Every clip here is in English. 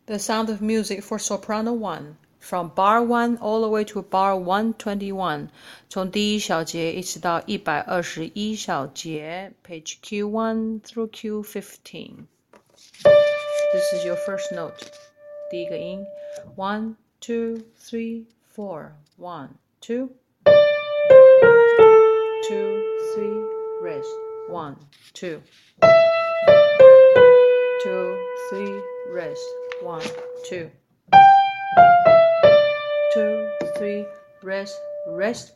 The Sound of Music for Soprano 1 from bar 1 all the way to bar 121 从第一小节一直到121小节 page Q1 through Q15 This is your first note 第一个音 1, 2, 3, 4 1, 2 2, 3 rest 1, 2 2, 3 rest 1, 2 2, 3 rest rest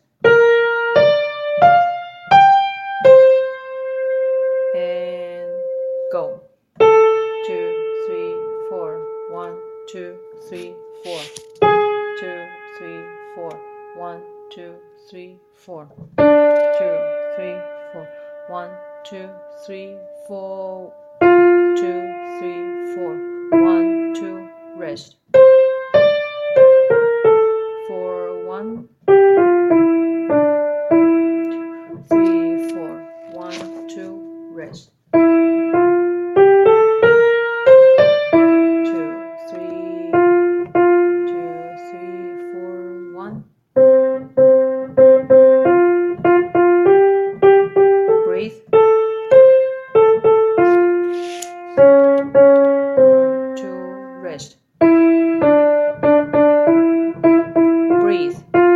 and go 2, 3, 4 1, 2, 3, 4 2, 3, 4 1, 2, 3, 4 2, 3, 4 1, 2, 3, 4 2, 3, 4 1, 2 rest 4 1 3 4 1 2 rest 2 3 2 3 4 1 breathe 2 rest breathe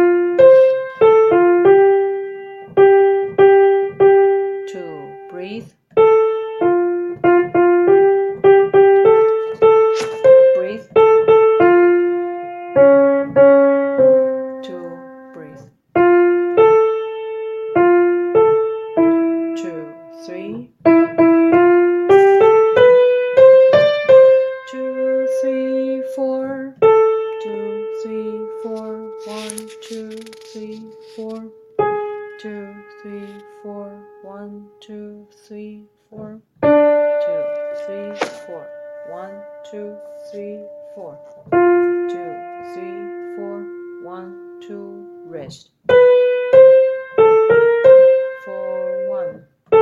2 breathe breathe 2 breathe 2 3 2 3 4 2 3 4 1 2 3 4 2 3 4 1 2 3 4 2 3 4 1 2 3 4 2 3 4 1 2 rest 4 1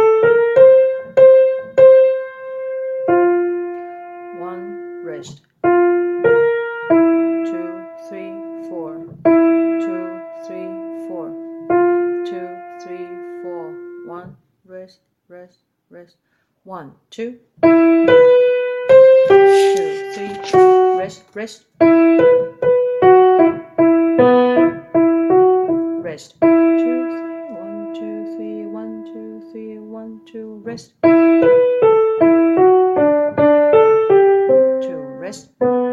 1 rest 2 3 4 2 3 4 2 3 4 1 rest rest rest 1 2 2 3 rest rest rest 2 3 1 2 3 1 2 3 1 2 rest 2 rest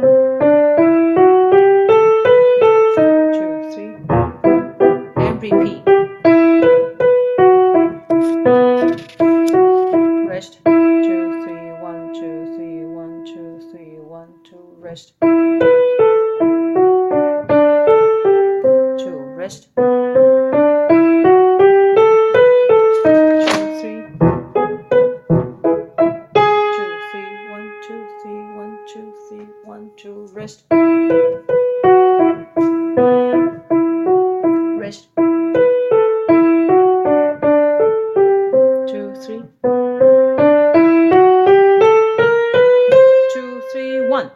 2 3 and repeat rest 2 3 1 2 3 1 2 3 1 2 rest 2 rest 2 3 2 3 1 2 3 1 2 3 1 2 rest rest 2 3 2 3 1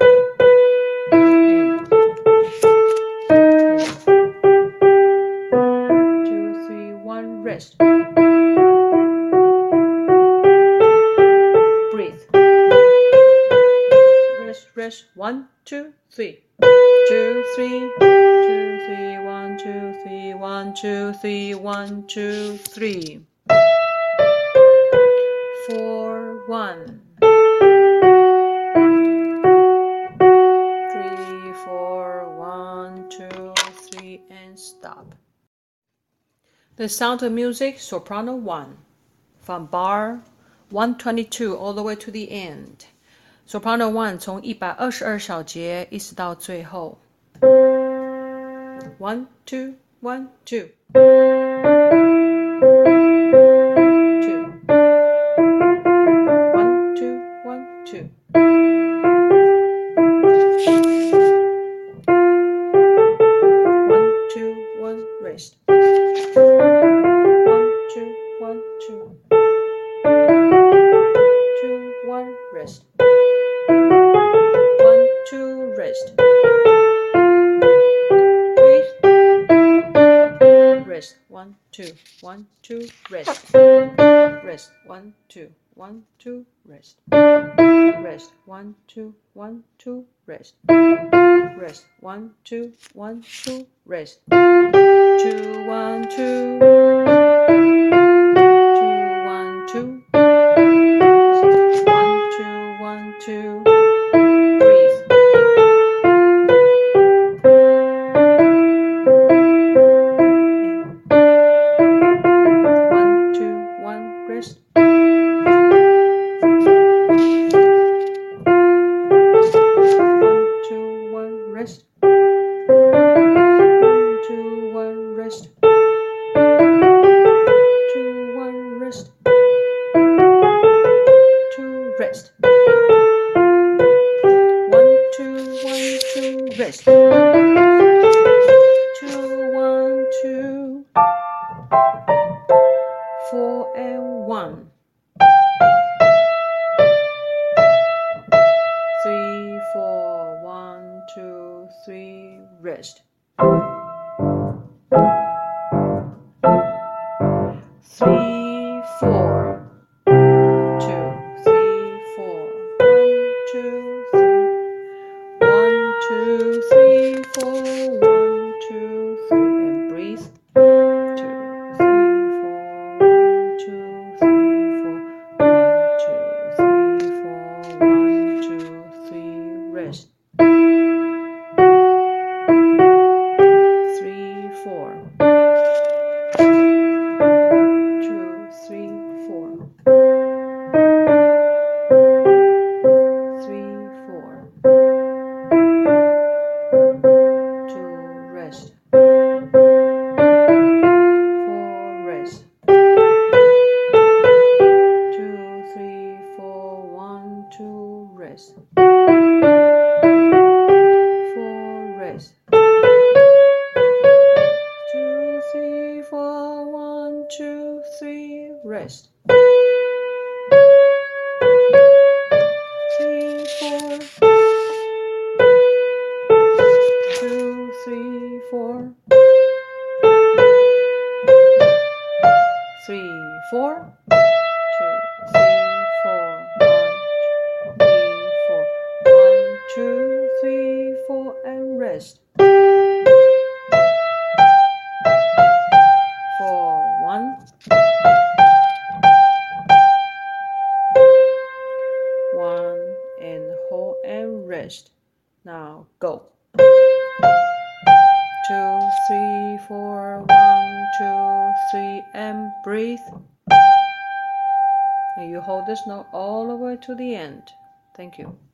2 3 1 rest breathe rest rest 1 2 3 2 3 2 3 1 2 3 1 2 3 1 2 3 4 1 3 4 1 2 3 and stop. The Sound of Music Soprano 1 from bar 122 all the way to the end. Soprano 1从122小节一直到最后。1 2 1 2 2 1 2 1 2 1 2 1 rest 1 2 1 2 2 1 rest 1 2, 1, 2, rest. Rest, 1, 2, 1, 2, rest. Rest, 1, 2, 1, 2, rest. Rest, 1, 2, 1, 2, rest. 2, 1, 2. 2, 1, 2. 1, 2, 1, 2. Breathe. 1, 2, 1, rest. 1, 2, 1, rest. 1, 2, 1, rest. 2, 1, rest. 2, rest. 1, 2, 1, 2, rest. 2, 1, 2. 4 and 1. 3, 4, 1, 2, 3, rest. 3, 4. 2, 3, 4. 1, 2, 3. 1, 2, 3, 4. 1, 2, 3. And breathe. 2, 3, 4. 1, 2, 3, 4. 1, 2, 3, 4. 1, 2, 3. Rest. 3, 4. 2, 3, 4. 3, 4. 2, rest. 4, rest. 2, 3, 4. 1, 2, rest. 4, rest. 2, 3, 4. 1, 2, 3, rest. 3, 4. 2, 3, 4. 3, 4. 2, 3, 4. 1, 2, 3, 4. 1, 2, 3, 4. And rest. 4, 1. 1 and hold and rest. Now go. 2, 3, 4. 1, 2, 3, and breathe. And you hold this note all the way to the end. Thank you.